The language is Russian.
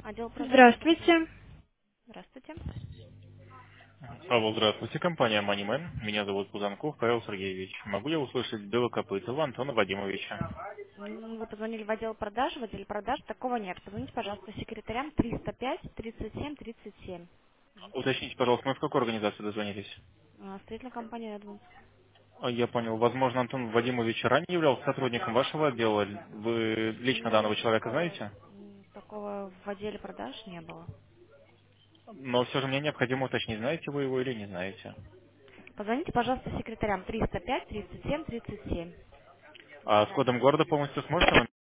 Отдел продаж Антонова. Здравствуйте. Здравствуйте. Алло, здравствуйте, компания Moneyman. Меня зовут Пузанков Павел Сергеевич. Могу я услышать Белокопытова Антона Вадимовича? Вы позвонили в отдел продаж, в отделе продаж такого нет. Позвоните, пожалуйста, секретарям 305 37 37. Уточните, пожалуйста, мы в какую организацию дозвонились? Строительная компания Эдванс. Я понял. Возможно, Антон Вадимович ранее являлся сотрудником вашего отдела. Вы лично данного человека знаете? Такого в отделе продаж не было. Но все же мне необходимо уточнить, знаете вы его или не знаете. Позвоните, пожалуйста, секретарям 305 37 37. А с кодом города полностью сможете нам